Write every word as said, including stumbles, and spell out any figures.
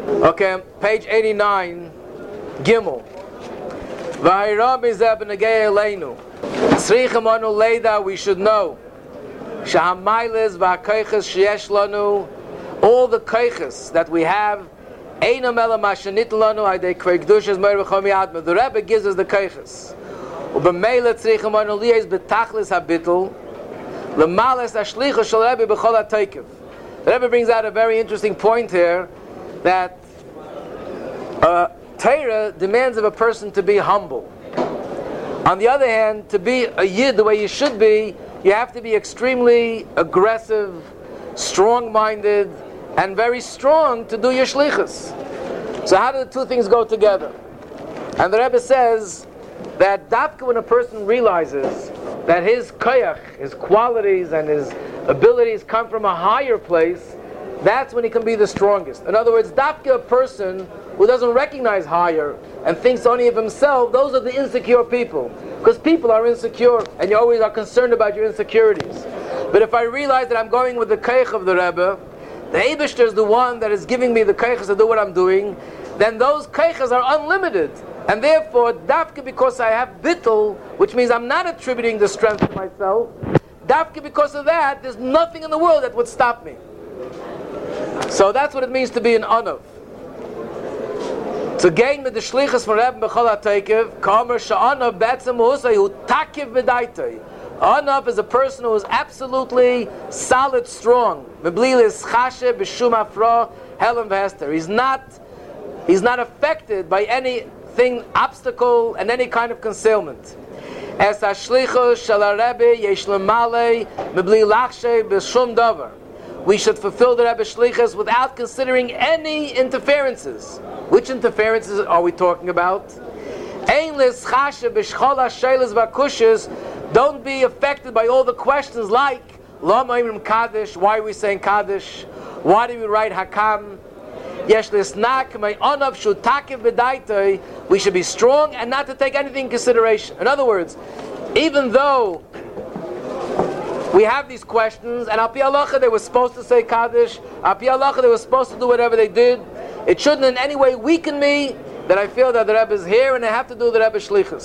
Okay, page eighty-nine, Gimel. V'hayra mizeh b'negei eleinu. Tzrichim anu leida, we should know. Shahamayles v'hakoiches sheyesh lanu, all the koiches that we have, einam ela mashenit lanu, haydei kvei kedushas meir v'chomi adma. The Rebbe gives us the koiches. U'b'meila tzrichim anu liyes b'tachlis habitul, l'males hashlichus shel Rebbe b'chol ha'toikev. The Rebbe brings out a very interesting point here, that uh, Torah demands of a person to be humble. On the other hand, to be a yid the way you should be, you have to be extremely aggressive, strong-minded, and very strong to do your shlichus. So how do the two things go together? And the Rebbe says that dafka, when a person realizes that his koyach, his qualities and his abilities come from a higher place, that's when he can be the strongest. In other words, dafka, a person who doesn't recognize higher and thinks only of himself, those are the insecure people. Because people are insecure, and you always are concerned about your insecurities. But if I realize that I'm going with the koyach of the Rebbe, the Eibishter is the one that is giving me the koyach to do what I'm doing, then those koyachs are unlimited. And therefore, dafka, because I have bittul, which means I'm not attributing the strength to myself, dafka, because of that, there's nothing in the world that would stop me. So that's what it means to be an anav. To gain with the shlichus from Rebbe b'chol ha'toikev, kamer she'anav betzem husay hu takiv b'daitay. Anav is a person who is absolutely solid, strong. Mebli l'schashe b'shum afra helam v'hester. He's not, he's not affected by anything, obstacle, and any kind of concealment. Es ha'shlichus shel ha'Rebbe yesh l'malei mebli lachshe b'shum davar. We should fulfill the Rebbe's shlichus without considering any interferences. Which interferences are we talking about? Don't be affected by all the questions like, why are we saying Kaddish? Why do we write Hakam? We should be strong and not to take anything in consideration. In other words, even though we have these questions, and al pi halacha they were supposed to say Kaddish, al pi halacha they were supposed to do whatever they did, it shouldn't in any way weaken me that I feel that the Rebbe is here and I have to do the Rebbe's shlichus.